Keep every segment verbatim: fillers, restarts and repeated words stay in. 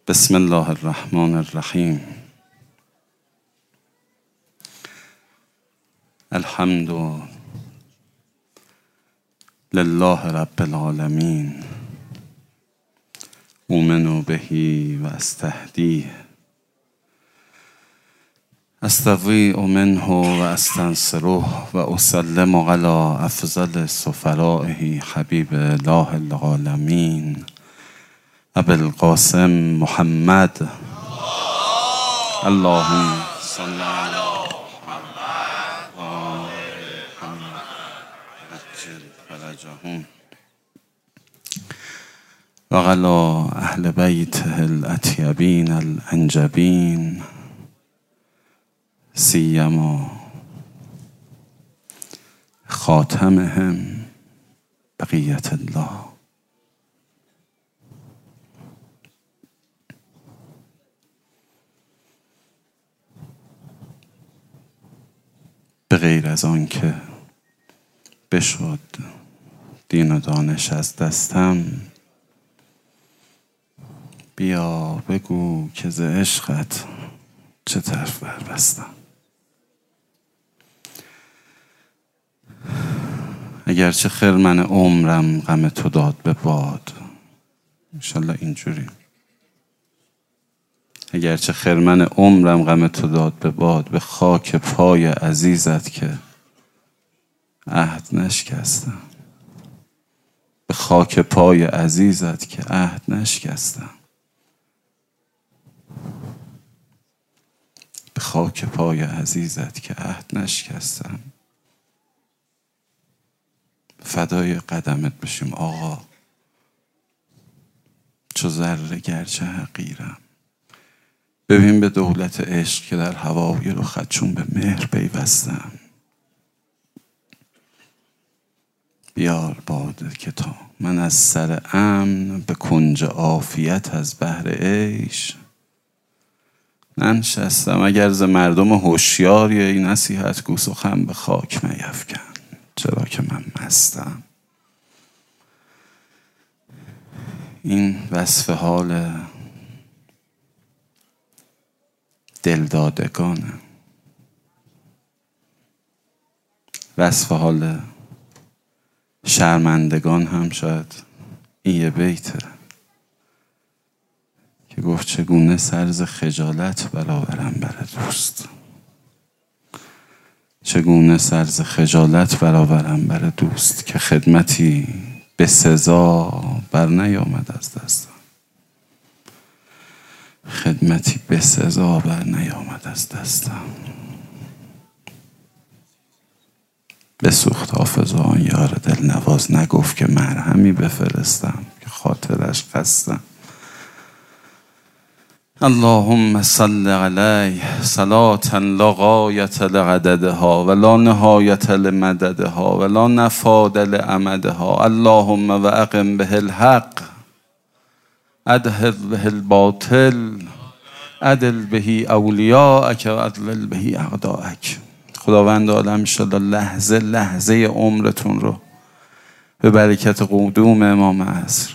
بسم الله الرحمن الرحیم. الحمد لله رب العالمین، أؤمن به و استهدیه، استضیء منه و استنصره و اسلم علی افضل سفرائه حبیب الله العالمین ابی القاسم محمد. اللهم صل علی محمد و آل محمد عجل فرجهم و علی اهل بیته الاطیبین الانجبین، سیما خاتمهم بقیت الله. به غیر از آن که بشد دین و دانش از دستم، بیا بگو که ز عشقت چه طرف بربستم. اگرچه خرمن عمرم غم تو داد به باد، انشالله اینجوری، اگرچه خرمن عمرم غم تو داد به باد، به خاک پای عزیزت که عهد نشکستم، به خاک پای عزیزت که عهد نشکستم، به خاک پای عزیزت که عهد نشکستم. فدای قدمت بشیم آقا، چو ذره گرچه حقیرم. ببین به دولت عشق که در هوای رخت چون به مهر پیوستم. بیار باده که تا من از سر امن به کنج عافیت از بحر عیش ننشستم. اگر ز مردم هوشیار ای نصیحت گو سخن به خاک میفکن، چرا که من مستم. این وصف حال دلدادگانه، وصف حال شرمندگان هم شاید این یه بیته که گفت چگونه سر ز خجالت برآورم بر دوست، چگونه سر ز خجالت برآورم بر دوست، که خدمتی به سزا بر نیامد از دستم، خدمتی به سزا بر نیامد از دستم. بسوخت حافظ آن یار دل نواز، نگفت که مرهمی بفرستم که خاطرش خستم. اللهم صل علیه صلاة لا غایة لعددها و لا نهایة لمددها و لا نفاد لامدها. اللهم و اقم به الحق ادهر به الباطل عدل بهی اولیاءک و عدل بهی اعداءک. خداوند عالم انشاءالله لحظه لحظه عمرتون رو به برکت قدوم امام عصر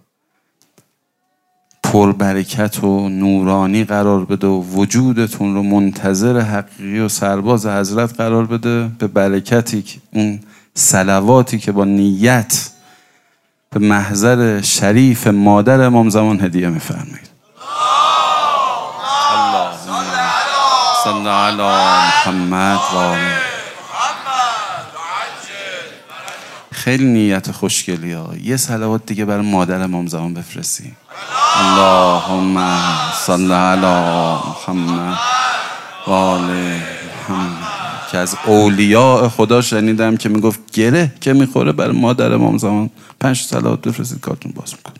پربرکت و نورانی قرار بده و وجودتون رو منتظر حقیقی و سرباز حضرت قرار بده، به برکتی که اون صلواتی که با نیت به محضر شریف مادر امام زمان هدیه میفرمایید. اللهم صل علی محمد و آل. خیلی نیت خوشگلی ها. یه صلوات دیگه برای مادر امام زمان بفرستی. اللهم صل علی محمد و آل محمد. که از اولیاء خدا شنیدم که میگفت گره که میخوره برای مادر امام زمان پنج صلوات بفرستید کارتون باز میکن.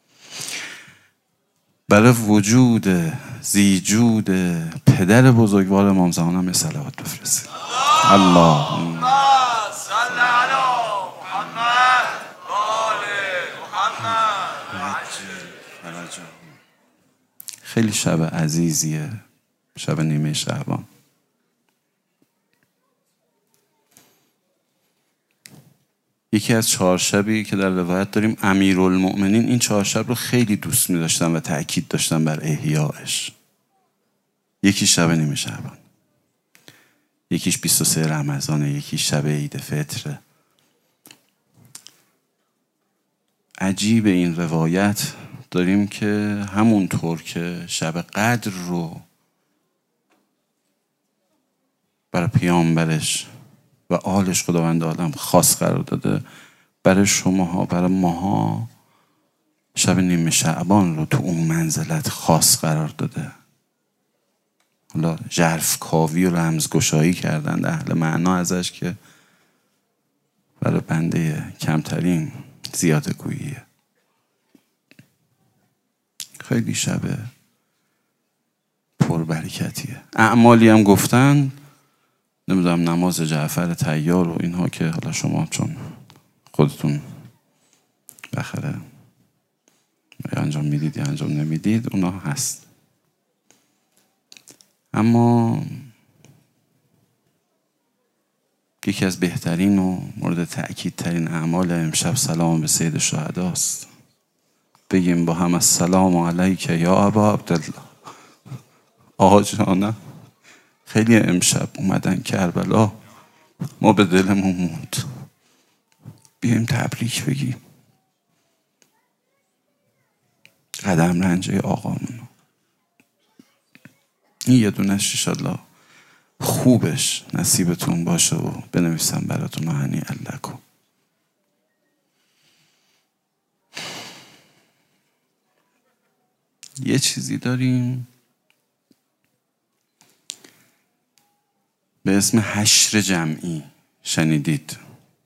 برای وجود زیجود پدر بزرگوار امام زمان هم یه صلوات بفرستید. اللهم صل علی محمد و آل محمد. خیلی شب عزیزیه، شب نیمه شعبان. یکی از چهار شبی که در روایت داریم امیرالمؤمنین این چهار شب رو خیلی دوست می داشتن و تأکید داشتن بر احیایش. یکی شب نیمه شعبان، یکیش بیست و سه رمضان، یکی شب عید فطر. عجیب این روایت داریم که همونطور که شب قدر رو برای پیامبرش و آلش خداوند عالم خاص قرار داده، برای شماها، برای ماها شب نیمه شعبان رو تو اون منزلت خاص قرار داده. حالا ژرف کاوی و رمزگشایی کردن اهل معنا ازش که برای بنده کمترین زیاده گوییه. خیلی شب پربرکتیه. اعمالی هم گفتن، نمیدونم نماز جعفر طیار و اینها که حالا شما چون خودتون بخره یا انجام میدید یا انجام نمیدید اونا هست. اما یکی از بهترین و مورد تأکید ترین اعمال امشب سلام به سید شهداست. بگیم با هم السلام علیک یا ابا عبدالله. آقا جانم خیلی امشب اومدن کربلا، ما به دلمون موند، بیایم تبریک بگیم قدم رنجه آقامونو. این یه دونش انشالله خوبش نصیبتون باشه و بنویسم براتون هنی لکم. یه چیزی داریم به اسم حشر جمعی، شنیدید؟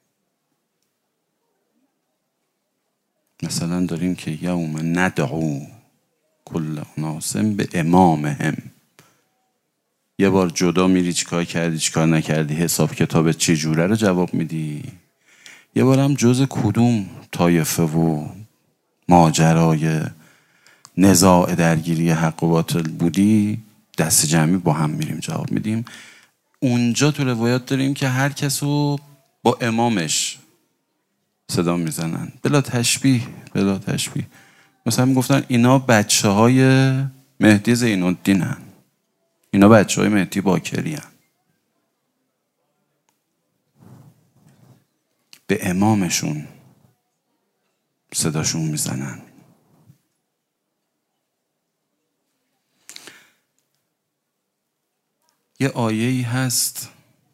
مثلا داریم که یوم ندعو کل اناس به امامهم. یه بار جدا میری چیکار کردی چیکار نکردی، حساب کتاب چه جوره رو جواب میدی. یه بار هم جز کدوم طایفه و ماجرای نزاع درگیری حق و باطل بودی، دست جمعی با هم میریم جواب میدیم. اونجا تو روایات داریم که هر کس رو با امامش صدا میزنن، بلا تشبیه بلا تشبیه. مثلا میگفتن اینا بچه های مهدی زین‌الدین هن، اینا بچه های مهدی باکری هن. به امامشون صداشون میزنن. یه آیه‌ای هست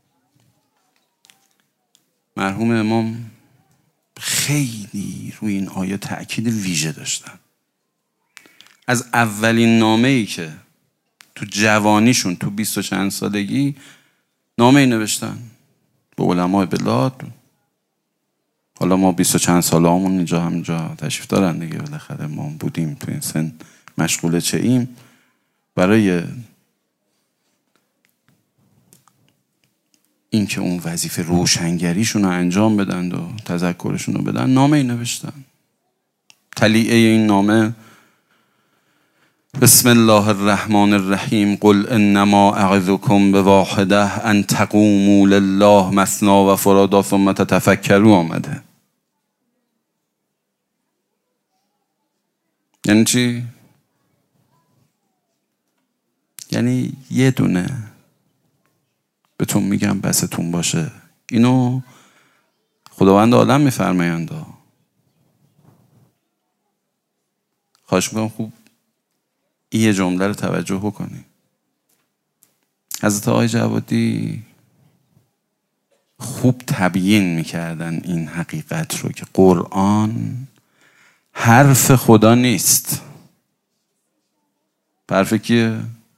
مرحوم امام خیلی روی این آیه تأکید ویژه داشتن. از اولین نامه‌ای که تو جوانیشون تو بیست و چند سالگی نامه‌ای نوشتن به علمای بلاد. حالا ما بیست و چند ساله همون اینجا همینجا تشریف دارن دیگه، بالاخره ما بودیم تو این سن مشغول چه ایم. برای این که اون وظیفه روشنگریشون رو انجام بدن و تذکرشون رو بدن نامه ای نوشتن. تلیعه این نامه بسم الله الرحمن الرحیم قل انما اعظکم بواحده ان تقوموا لله مثنی و فرادا ثم تتفکروا آمده. یعنی چی؟ یعنی یه دونه بهتون میگم بستون باشه. اینو خداوند عالم میفرمایند. خواهش میکنم خوب این یه جمله رو توجه بکنی. حضرت آقای جوادی خوب تبیین میکردن این حقیقت رو که قرآن حرف خدا نیست. حرف کیه؟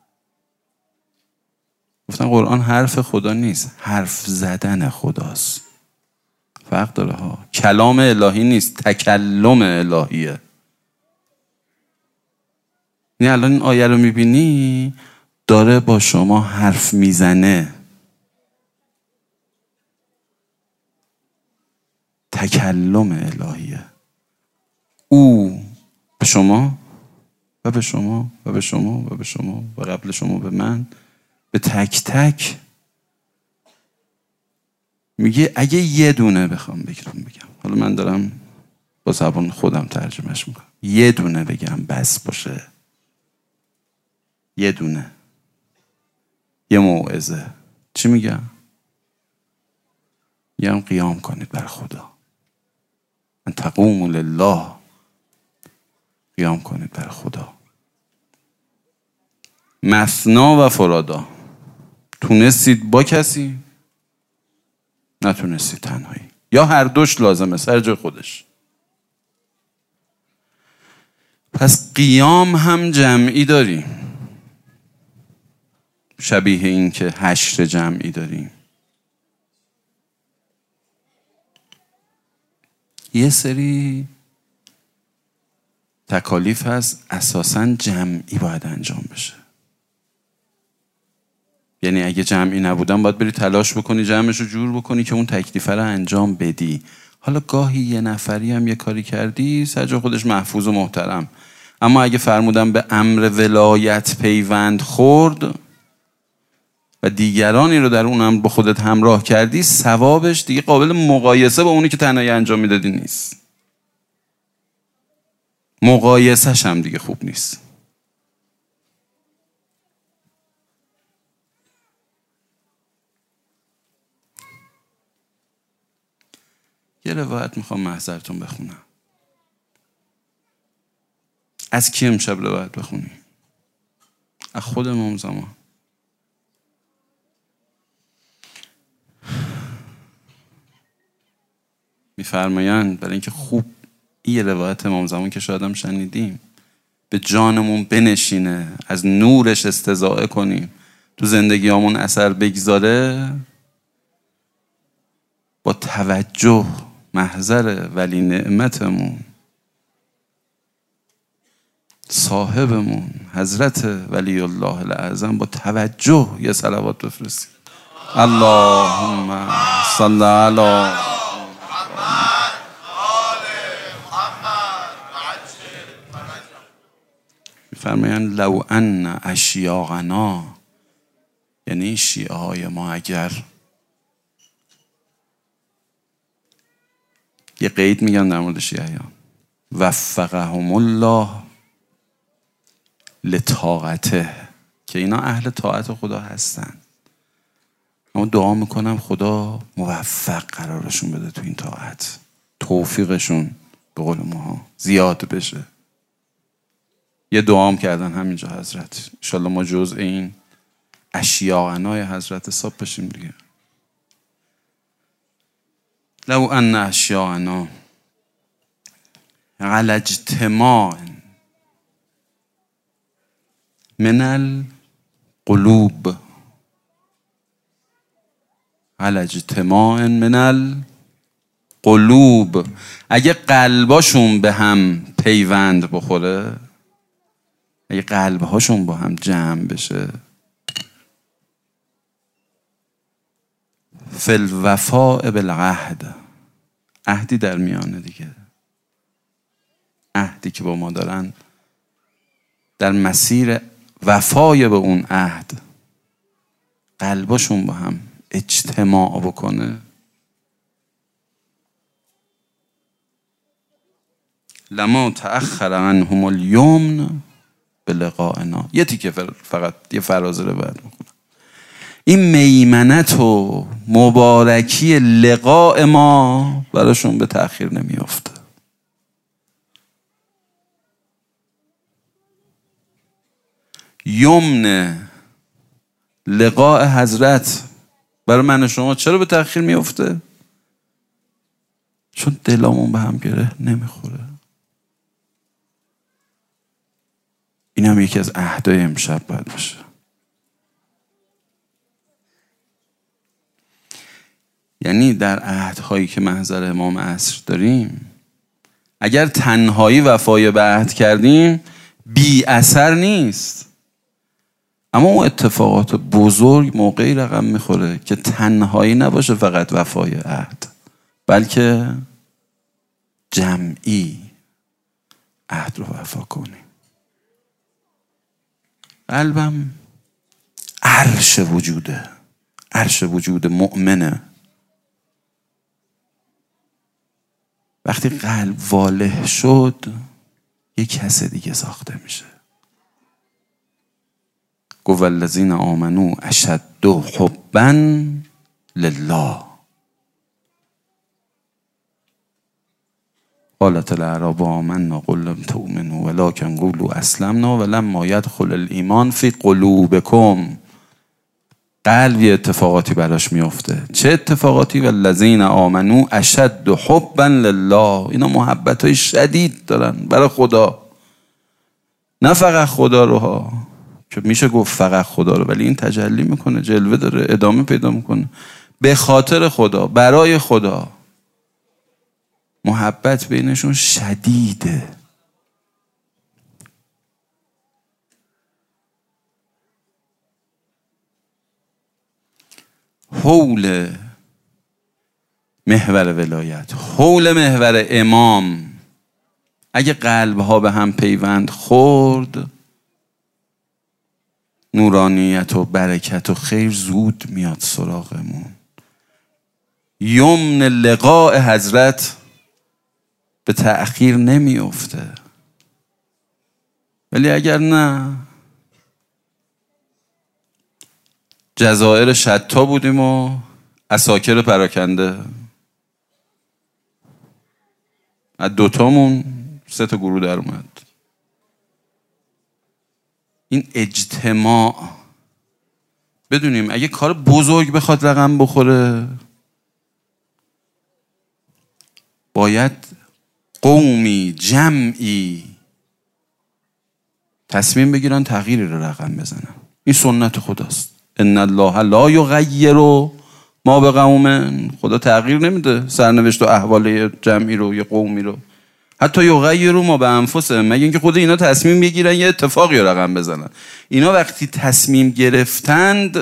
گفتن قرآن حرف خدا نیست، حرف زدن خداست. فرق داره ها. کلام الهی نیست، تکلم الهیه. یعنی الان این آیه رو میبینی داره با شما حرف میزنه. تکلم الهیه. او به شما و به شما و به شما و به شما و قبل شما به من، به تک تک میگه اگه یه دونه بخوام بگم بگم حالا من دارم با زبان خودم ترجمهش میکنم، یه دونه بگم بس باشه، یه دونه، یه موعظه، چی میگم؟ میگم قیام کنید بر خدا، ان تقوموا لله، قیام کنید بر خدا. مثنا و فرادا، تونستید با کسی، نتونستید تنهایی، یا هر دوش لازمه سر جای خودش. پس قیام هم جمعی داریم، شبیه این که حشر جمعی داریم. یه سری تکالیف هست اساساً جمعی باید انجام بشه. یعنی اگه جمعی نبودن باید بری تلاش بکنی جمعش رو جور بکنی که اون تکلیفه رو انجام بدی. حالا گاهی یه نفری هم یه کاری کردی سر خودش محفوظ و محترم، اما اگه فرمودن به امر ولایت پیوند خورد و دیگرانی رو در اون امر با خودت همراه کردی، ثوابش دیگه قابل مقایسه با اونی که تنهایی انجام میدادی نیست. مقایسهش هم دیگه خوب نیست. یه روایت میخوام محضرتون بخونم. از کی امشب روایت بخونی؟ از خود امام زمان. میفرمایند برای اینکه خوب این روایت امام زمان که شاید هم شنیدیم به جانمون بنشینه، از نورش استضاءه کنیم، تو زندگیامون اثر بگذاره، با توجه محضر ولی نعمتمون صاحبمون حضرت ولی الله الاعظم با توجه یه صلوات بفرستیم. اللهم صل علی میفرمایند لو ان اشیاقنا، یعنی شیعه های ما اگر، یه قید میگن در مورد شیعیان، وفقهم الله لطاعته، که اینا اهل طاعت خدا هستن، اما دعا میکنم خدا موفق قرارشون بده تو این طاعت، توفیقشون به قول ما زیاد بشه. یه دعام کردن همینجا حضرت، انشالله ما جزء این اشیاغنای حضرت حساب بشیم دیگه. لو ان اشیاغنا على اجتماع من القلوب، على اجتماع من القلوب، اگه قلباشون به هم پیوند بخوره، اگه قلبهاشون با هم جمع بشه، فی الوفاء بالعهد، عهدی در میانه دیگه، عهدی که با ما دارن، در مسیر وفای به اون عهد قلباشون با هم اجتماع بکنه، لما تأخر عنهم الیمن بلقائنا. یه تیکه فقط یه فراز رو باید میکنم. این میمنت و مبارکی لقاء ما براشون به تأخیر نمیافته. یمن لقاء حضرت برای من و شما چرا به تأخیر میافته؟ چون دلامون به هم گره نمیخوره. این هم یکی از عهدای امشب باید باشه. یعنی در عهدهایی که محضر امام عصر داریم، اگر تنهایی وفای به عهد کردیم بی اثر نیست، اما اون اتفاقات بزرگ موقعی رقم میخوره که تنهایی نباشه فقط وفای عهد، بلکه جمعی عهد رو وفا کنیم. قلبم عرش وجوده، عرش وجود مؤمنه. وقتی قلب واله شد یک کس دیگه ساخته میشه. گفت والذین آمنو اشد حبا لله. قالت الاعراب آمنا قل لم تؤمنوا ولکن قولوا اسلمنا ولما يدخل الايمان فی قلوبکم. قلب یه اتفاقاتی براش میفته. چه اتفاقاتی؟ والذین آمنو اشد حبا لله. اینا محبت های شدید دارن برای خدا، نه فقط خدا رو ها، که میشه گفت فقط خدا رو، ولی این تجلی میکنه، جلوه داره، ادامه پیدا میکنه. به خاطر خدا، برای خدا، محبت بینشون شدیده. حول محور ولایت، حول محور امام، اگه قلب ها به هم پیوند خورد، نورانیت و برکت و خیر زود میاد سراغمون. یمن لقاء حضرت به تأخیر نمیفته. ولی اگر نه، جزائر شتا بودیم و عساکر پراکنده. از دوتامون سه تا گروه در اومد. این اجتماع، بدونیم اگه کار بزرگ بخواد رقم بخوره، باید قومی، جمعی تصمیم بگیرن تغییری رو رقم بزنن. این سنت خداست. ان الله لا یغیر ما بقوم. خدا تغییر نمیده سرنوشت و احوال جمعی رو، یه قومی رو. حتی یغیر ما به انفسهم، مگه اینکه خود اینا تصمیم بگیرن یه اتفاقی رو رقم بزنن. اینا وقتی تصمیم گرفتند،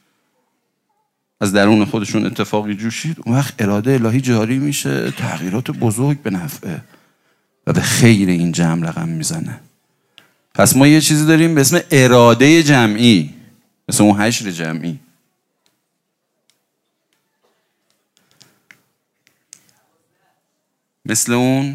از درون خودشون اتفاقی جوشید، اون وقت اراده الهی جاری میشه، تغییرات بزرگ به نفع و به خیر این جمع رقم میزنه. پس ما یه چیزی داریم به اسم اراده جمعی، مثل اون حشر جمعی. مثل اون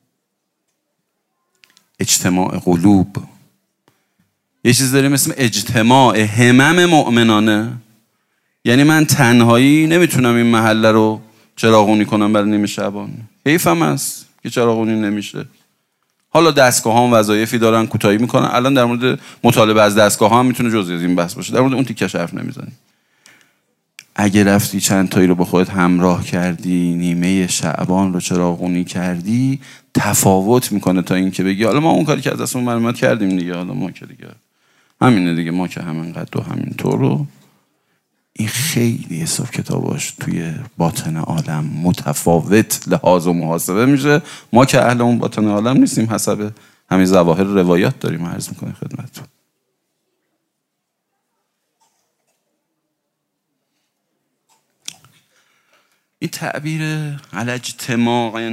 اجتماع قلوب. یه چیز داریم اسم اجتماع همم مؤمنانه. یعنی من تنهایی نمیتونم این محله رو چراغونی کنم برای نیمه شعبان. حیفم هست که چراغونی نمیشه. حالا دستگاه ها هم وظایفی دارن، کوتاهی میکنن. الان در مورد مطالبه از دستگاه ها هم میتونه جزئی از این بحث باشه. در مورد اون تیکش حرف نمیزنیم. اگه رفتی چند تایی رو با خودت همراه کردی، نیمه شعبان رو چراغونی کردی، تفاوت میکنه تا این که بگی حالا ما اون کاری که از دستمون برآمد کردیم دیگه، حالا ما که دیگه همینه دیگه، ما که همینقدر و همینطور رو. این خیلی حساب کتاباش توی باطن عالم متفاوت لحاظ و محاسبه میشه. ما که اهل اون باطن عالم نیستیم، حسب همین ظواهر روایات داریم عرض میکنیم خدمتتون. این تعبیر علی اجتماع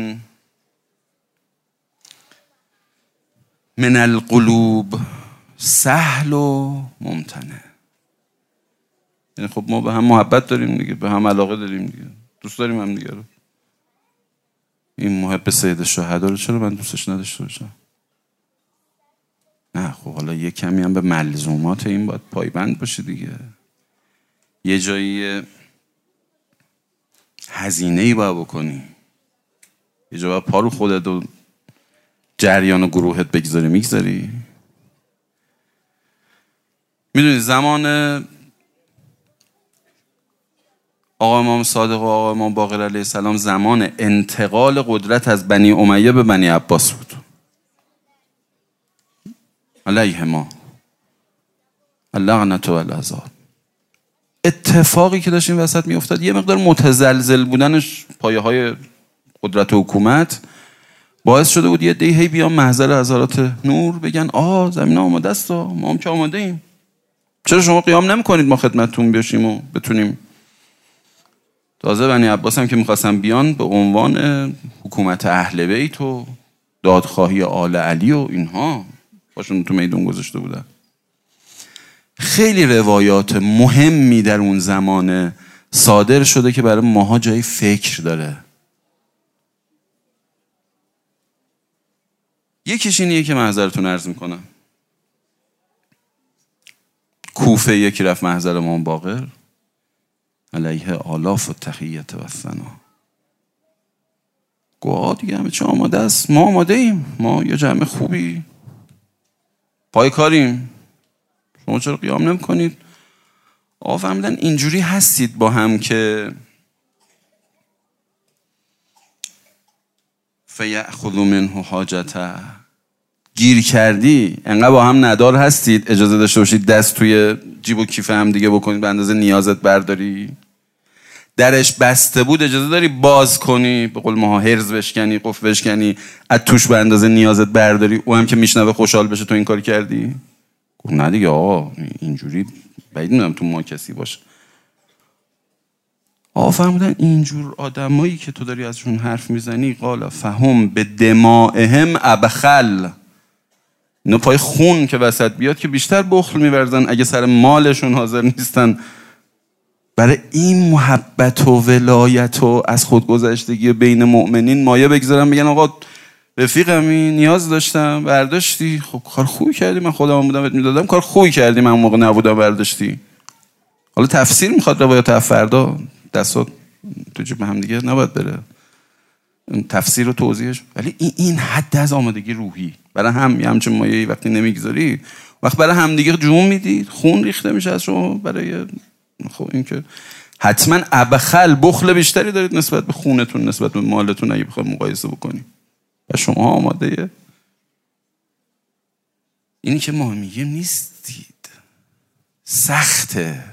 من القلوب سهل و ممتنع. یعنی خب ما به هم محبت داریم دیگه، به هم علاقه داریم دیگه، دوست داریم هم دیگه رو. این محب سید الشهدا رو چرا من دوستش نداشته باشم؟ نه خب حالا یه کمی هم به ملزومات این باید پایبند باشه دیگه. یه جایی هزینه‌ای باید بکنی، یه جا باید پارو خودت و جریان و گروهت بگذاری میگذاری. میدونی زمان آقا امام صادق و آقا امام باقر علیه السلام زمان انتقال قدرت از بنی امیه به بنی عباس بود علیه ما اللعنت و العذاب. اتفاقی که داشت این وسط میافتاد، یه مقدار متزلزل بودنش پایه های قدرت و حکومت باعث شده بود یه دیهی بیان محضر حضرات نور بگن آه زمین آماده است، ما هم که آماده ایم، چرا شما قیام نمی کنید ما خدمتتون بیاشیم و بتونیم. تازه بنی عباس هم که میخواستن بیان به عنوان حکومت اهل بیت و دادخواهی آل علی و اینها باشون تو میدون گذاشته بودن. خیلی روایات مهمی در اون زمان صادر شده که برای ماها جای فکر داره. یکیش اینیه که محضرتون عرض میکنم. کوفه یکی رفت محضر امام باقر علیه آلاف و تحیت و ثنا. گوه دیگه همه چه آماده است، ما آماده ایم، ما یه جمع خوبی پای کاریم، شما چرا قیام نمی کنید؟ آقا فهمیدن اینجوری هستید با هم که فیأخذوا منه حاجته، گیر کردی انقدر با هم ندار هستید اجازه داشته باشید دست توی جیب و کیف هم دیگه بکنید به اندازه نیازت برداری؟ درش بسته بود اجازه داری باز کنی، به قول ماها هرز بشکنی، قفل بشکنی، از توش به اندازه نیازت برداری، او هم که میشنوه خوشحال بشه تو این کار کردی؟ گفت نه دیگه آقا اینجوری بعید میدونم تو ما کسی باشه. آقا فهمیدن اینجور آدمایی که تو داری ازشون حرف میزنی قال فهم به دمائهم ابخل، اینا پای خون که وسط بیاد که بیشتر بخل میورزن اگه سر مالشون حاضر نیستن برای این محبت و ولایت و از خودگذشتگی بین مؤمنین مایه بگذارن، بگن آقا رفیقمی نیاز داشتم برداشتی، خب کار خوبی کردی، من خودم بودم بهت میدادم، کار خوبی کردی، من اون موقع نبودم برداشتی. حالا تفسیر میخواد روایت فردا دستات تو جیب هم دیگه نباید بره تفسیر و توضیحش، ولی این این حد از آمادگی روحی برای هم یه همچین مایه‌ای وقتی نمیگذاری، وقت برای هم دیگه جون میدید، خون ریخته میشه از شما برای خب این که حتما ابخل بخل بیشتری دارید نسبت به خونتون، نسبت به مالتون اگه بخواید مقایسه بکنید و شما آماده اینی که ما میگیم نیستید. سخته،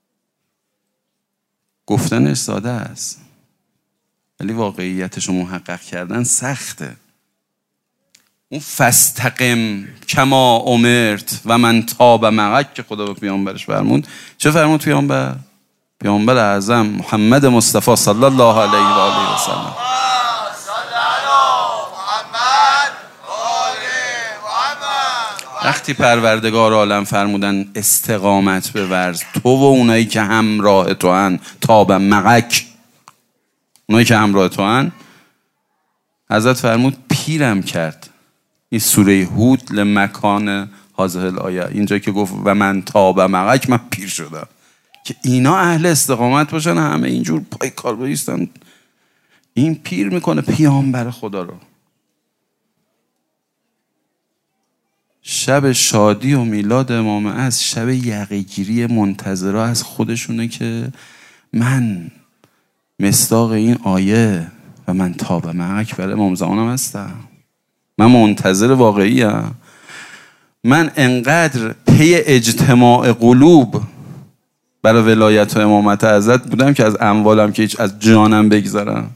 گفتنش ساده است ولی واقعیتش رو محقق کردن سخته. اون فاستقم کما امرت و من تاب معک که خدا به پیامبرش فرمود، چه فرمود پیامبر؟ پیامبر اعظم محمد مصطفی صلی الله علیه و آله و سلم وقتی پروردگار عالم فرمودن استقامت بورز تو و اونایی که همراه تو هن، تاب معک، اونایی که همراه تو هن، حضرت فرمود پیرم کرد. این سوره هود لمکان هذه الآیه، اینجا که گفت و من تاب معک، من پیر شدم که اینا اهل استقامت باشن، همه اینجور پای کار بایستن. این پیر میکنه پیامبر خدا رو. شب شادی و میلاد امام از شب یقه‌گیری منتظرا از خودشونه که من مصداق این آیه و من تاب معک برای امام زمانم هستم، من منتظر واقعی ام. من انقدر پی اجتماع قلوب برای ولایت و امامت حضرت بودم که از اموالم که هیچ از جانم بگذارم.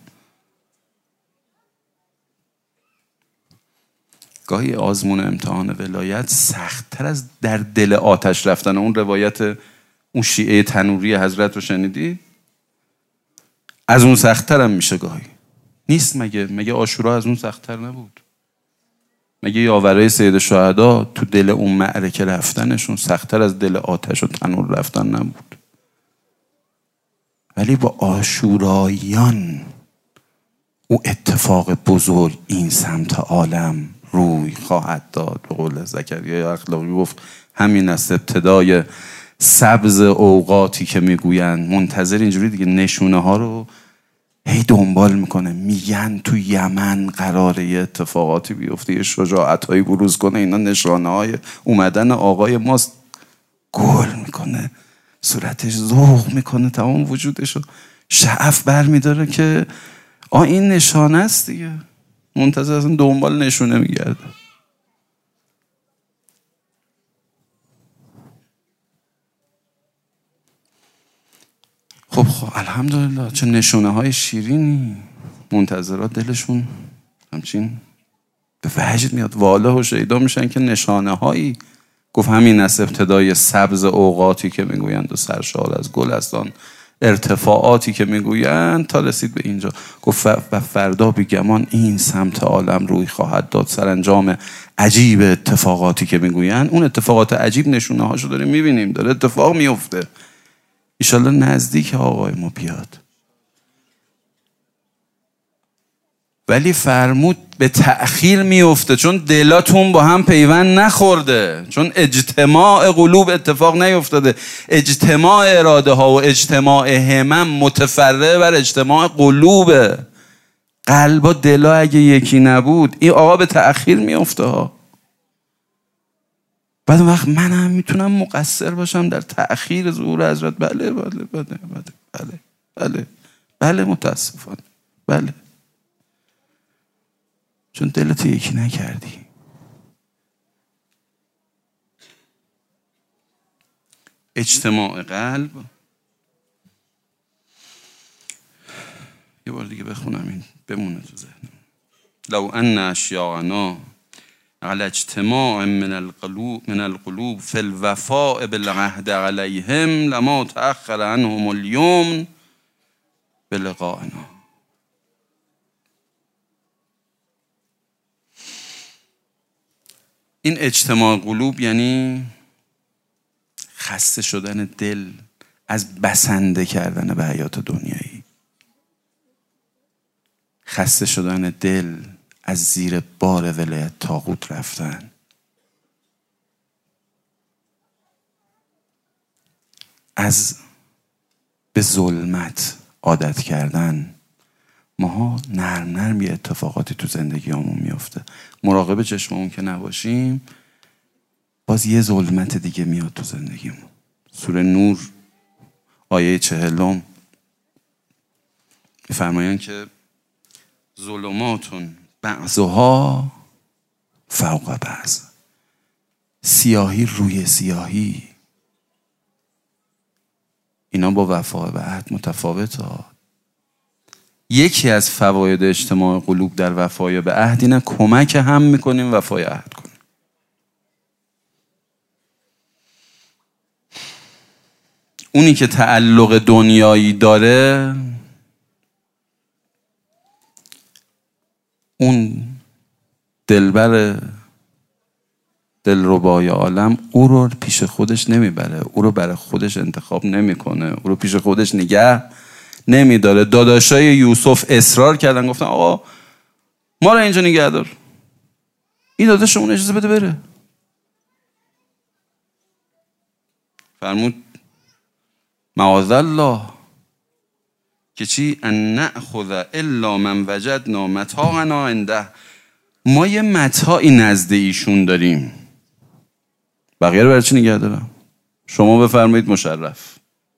گاهی آزمون امتحان ولایت سخت‌تر از در دل آتش رفتن. اون روایت اون شیعه تنوری حضرت رو شنیدی؟ از اون سخت‌تر هم میشه گاهی. نیست مگه؟ مگه عاشورا از اون سخت‌تر نبود؟ مگه یاورای سید شهدا تو دل اون معرکه رفتنشون سخت‌تر از دل آتش و تنور رفتن نبود؟ ولی با عاشوراییان او اتفاق بزرگ این سمت عالم روی خواهد داد. به قول زکریا اخلاقی گفت همین است ابتدای سبز اوقاتی که میگویند. منتظر اینجوری دیگه نشونه ها رو هی دنبال میکنه، میگن تو یمن قراره یه اتفاقاتی بیفته، یه شجاعت هایی بروز کنه، اینا نشانه های اومدن آقای ماست. گل میکنه، صورتش ذوق میکنه، تمام وجودش رو شعف بر میداره که آ این نشانه است دیگه. منتظر از این دنبال نشونه میگرده. خب خب الحمدلله چه نشونه های شیرینی. منتظرات دلشون همچین به وجد میاد، واله و شیدا میشن که نشانه هایی. گفت همین است ابتدای سبز اوقاتی که میگویند و سرشار از گل است آن ارتفاعاتی که میگویند تا رسید به اینجا. گفت و فردا بیگمان این سمت عالم روی خواهد داد سرانجام عجیب اتفاقاتی که میگویند. اون اتفاقات عجیب نشونه هاشو داریم میبینیم، داره اتفاق میفته. ایشالله نزدیک آقای ما بیاد. ولی فرمود به تأخیر میفته، چون دلاتون با هم پیوند نخورده، چون اجتماع قلوب اتفاق نیفتاده. اجتماع اراده ها و اجتماع همم متفرع بر اجتماع قلوبه. قلب و دلا اگه یکی نبود این آقا به تأخیر میفته ها. بعد وقت منم میتونم مقصر باشم در تأخیر ظهور حضرت. بله بله بله بله بله بله بله متاسفانه بله، چون دلتو یکی نکردی. اجتماع قلب. یه بار دیگه بخونم این بمونه تو ذهنم. لو ان اشیاءنا على اجتماع من القلوب من القلوب في الوفاء بالعهد عليهم لما تأخر عنهم اليوم بلقائنا. این اجتماع قلوب یعنی خسته شدن دل از بسنده کردن به حیات دنیایی، خسته شدن دل از زیر بار ولایت طاغوت رفتن، از به ظلمت عادت کردن. ماها نرم نرم یه اتفاقاتی تو زندگی همون میفته، مراقب چشممون که نباشیم باز یه ظلمت دیگه میاد تو زندگیمون. سوره نور آیه چهلم میفرمایند که ظلماتون بعضها فوق بعض، سیاهی روی سیاهی. اینا با وفا به عهد متفاوته. یکی از فواید اجتماع قلوب در وفای به عهد اینه کمک هم میکنیم وفای عهد کنیم. اونی که تعلق دنیایی داره اون دلبر دلربای عالم او رو پیش خودش نمیبره، او رو برای خودش انتخاب نمیکنه، او رو پیش خودش نگه نمیداره. داداشای یوسف اصرار کردن، گفتن آقا ما رو اینجا نگه دار، این داداشمون اجازه بده بره. فرمود معاذ الله که چی؟ ان نأخذ الا من وجدنا متاعنا عنده. ما یه متاعی نزد ایشون داریم، بقیه رو برای چی نگه دارم؟ شما بفرمایید مشرف.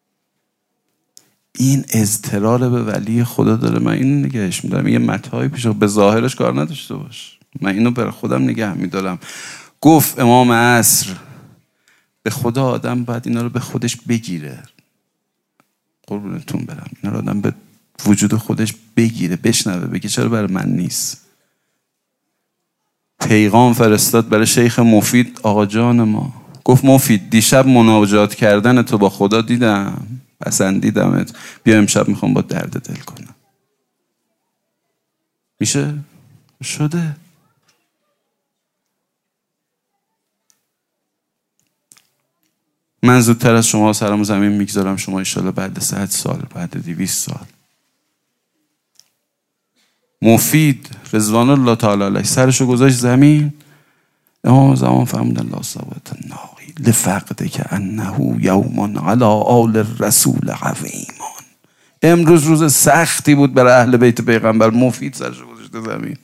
این اضطرار به ولی خدا داره، من اینو نگهش میدارم. یه متاعی پیش به ظاهرش کار نداشته باش، من اینو برای خودم نگه میدارم. گفت امام عصر به خدا آدم باید اینا رو به خودش بگیره. قربونتون برم، اینا رو آدم به وجود خودش بگیره، بشنوه، بگه چرا برای من نیست. پیغام فرستاد برای شیخ مفید آقا جان ما، گفت مفید دیشب مناجات کردن تو با خدا دیدم، پسندیدمت، بیا امشب میخوام با درد دل کنم. میشه؟ شده. من زودتر از شما سرم زمین میگذارم، شما انشالله بعد صد سال، بعد دویست سال. مفید رضوان الله تعالی علیه سرشو گذاشت زمین، امام زمان فرمودن لا صوت الناقی لفقده که انه یوم علی آل الرسول عظیمان. امروز روز سختی بود برای اهل بیت پیغمبر. مفید سرشو گذاشت زمین.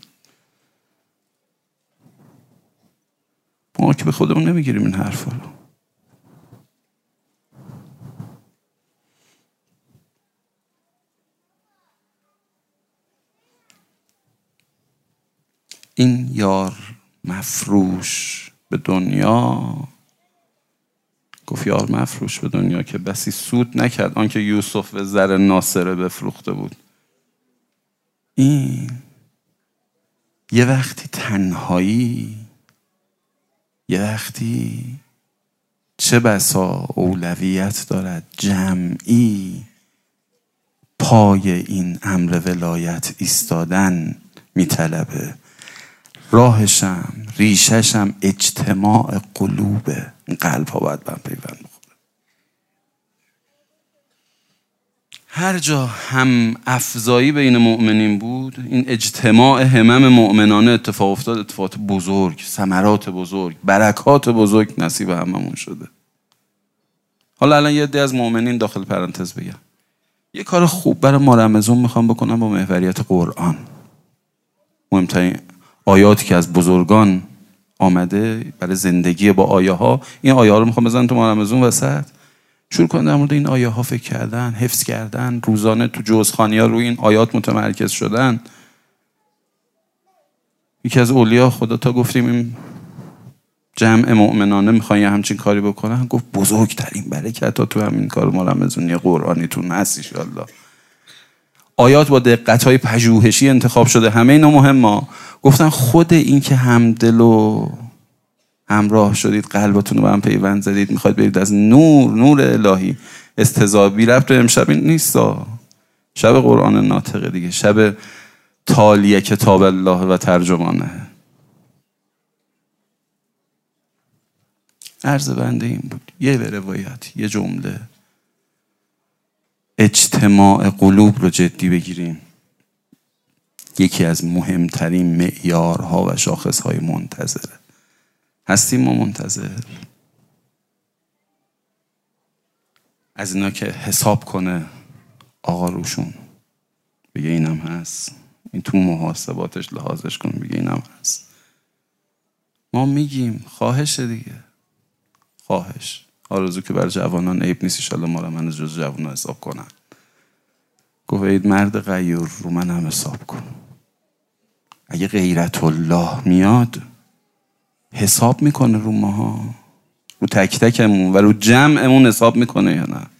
ما که به خودمون نمیگیریم این حرفا رو. این یار مفروش به دنیا، گفت یار مفروش به دنیا که بسی سود نکرد آنکه یوسف به زر ناصره بفروخته بود. این یه وقتی تنهایی، یه وقتی چه بسا اولویت دارد جمعی پای این امر ولایت ایستادن میطلبه. راهشم ریششم اجتماع قلوبه. این قلب ها باید من پیوند بخوره. هر جا هم افزایی بین مؤمنین بود، این اجتماع همم مؤمنانه اتفاق افتاد، اتفاقات بزرگ، ثمرات بزرگ، برکات بزرگ نصیب هممون شده. حالا الان یه عده از مؤمنین داخل پرانتز بگم یه کار خوب برای ماه رمضان میخوام بکنم با محوریت قرآن. مهمترین آیاتی که از بزرگان آمده برای زندگی با آیه ها، این آیه ها رو میخوام بزنم تو ماه رمضان وسط، شروع کنم در مورد این آیه ها فکر کردن، حفظ کردن، روزانه تو جزخوانی ها روی این آیات متمرکز شدن. یکی از اولیا خدا تا گفتیم این جمع مؤمنانه میخوان یه همچین کاری بکنن، گفت بزرگترین برکت ها تو همین کار ماه رمضانی قرآنیتون هست انشالله. آیات با دقت های پژوهشی انتخاب شده، همه اینا مهمه. گفتن خود این که همدل و همراه شدید، قلبتون رو به هم پیوند زدید، میخواید برید از نور نور الهی استضابی رفت. امشب این نیستا، شب قرآن ناطقه دیگه، شب تالیه کتاب الله و ترجمانه. عرض بنده این بود، یه روایت، یه جمله، اجتماع قلوب رو جدی بگیریم. یکی از مهمترین معیارها و شاخصهای منتظره. هستیم ما منتظر؟ از اینا که حساب کنه آقا روشون بگه اینم هست، این تو محاسباتش لحاظش کن بگه اینم هست. ما میگیم خواهش دیگه، خواهش آرزو که بر جوانان عیب نیست، انشالله ما رو من جز جوانان حساب کنن. گفت اید مرد غیور رو من هم حساب کن. اگه غیرت الله میاد حساب میکنه رو ماها، رو تک تکمون و رو جمعمون حساب میکنه یا نه؟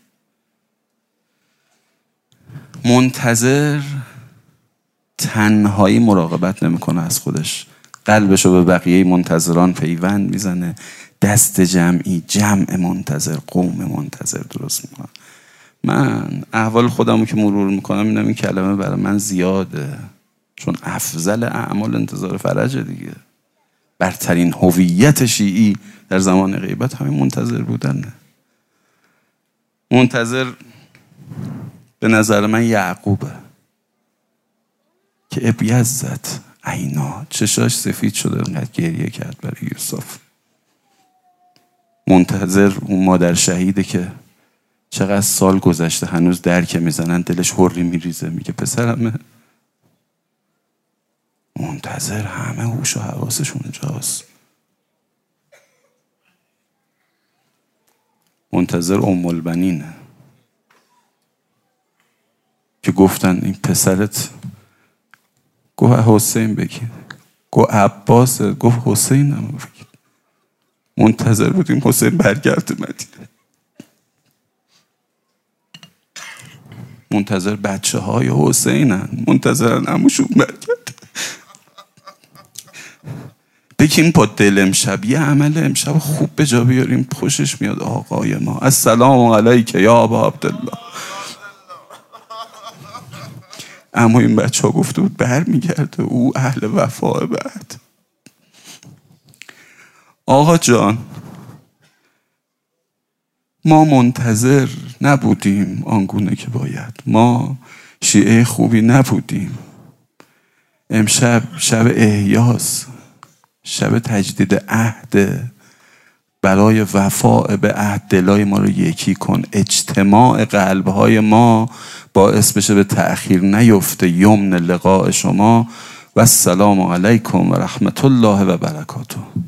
منتظر تنهایی مراقبت نمیکنه از خودش، قلبشو به بقیه منتظران پیوند میزنه. دست جمعی، جمع منتظر، قوم منتظر درست میکنه. من احوال خودمو که مرور میکنم میبینم این کلمه برای من زیاده، چون افضل اعمال انتظار فرجه دیگه. برترین هویت شیعی در زمان غیبت همین منتظر بودنه. منتظر به نظر من یعقوبه که ابیضت عینا، چشاش سفید شده انقدر گریه کرد برای یوسف. منتظر اون مادر شهیده که چقدر سال گذشته هنوز درک میزنن دلش حری میریزه، میگه پسرمه. منتظر همه هوش و حواسشون اونجاست. منتظر ام البنینه که گفتن این پسرت، گفت حسین بگید، گفت عباس، گفت حسین هم بگید. منتظر بودیم حسین برگرده مدینه. منتظر بچه های حسینن، منتظرن عموشون برگرده. بگیم با دل امشب یه عمل امشب خوب به جا بیاریم، خوشش میاد آقای ما. السلام علیک یا ابا عبدالله. اما این بچه ها گفته بود بر میگرده، او اهل وفا. بعد آقا جان ما منتظر نبودیم آنگونه که باید، ما شیعه خوبی نبودیم. امشب شب احیاس، شب تجدید عهد، برای وفا به عهد دلای ما رو یکی کن. اجتماع قلبهای ما باعث بشه به تأخیر نیفته یمن لقاء شما. و السلام علیکم و رحمت الله و برکاته.